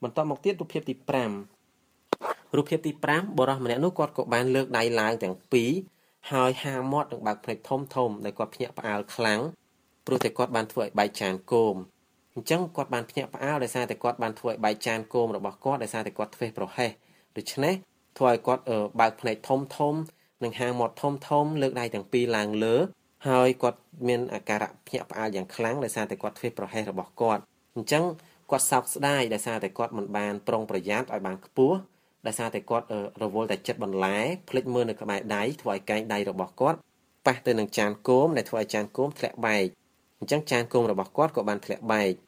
បន្តមកទៀតរូបភាពទី5រូបភាពទី5បរិសម្នាក់នោះគាត់ក៏បានលើកដៃឡើងទាំងពីរហើយហាមាត់នឹងបើកភ្នែកធំដែលគាត់ភ្ញាក់ផ្អើលខ្លាំងព្រោះតែគាត់បានធ្វើឲ្យបែកចានគោមអញ្ចឹងគាត់បានភ្ញាក់ផ្អើលដោយសារតែគាត់បានធ្វើឲ្យបែកចានគោមរបស់គាត់ដោយសារតែគាត់ធ្វេសប្រហែសដូច្នេះធ្វើឲ្យគាត់បើកភ្នែកធំនិងហាមាត់ធំលើកដៃទាំងពីរឡើងលើហើយគាត់មានអាការៈភ្ញាក់ផ្អើលយ៉ាងខ្លាំងដោយសារតែគាត់ធ្វេសប្រហែសរបស់គាត់អញ្ចឹងគាត់សោកស្ដាយដោយសារតែគាត់មិនបានប្រុងប្រយ័ត្នឲ្យបានខ្ពស់ដោយសារតែគាត់រវល់តែចិត្តបន្លែភ្លេចមើលនៅក្បែរដៃធ្វើឲ្យកែងដៃរបស់គាត់ប៉ះទៅនឹងចានគោមដែលធ្វើឲ្យចានគោមធ្លាក់បែកអញ្ចឹងចានគោមរបស់គាត់ក៏បានធ្លាក់បែក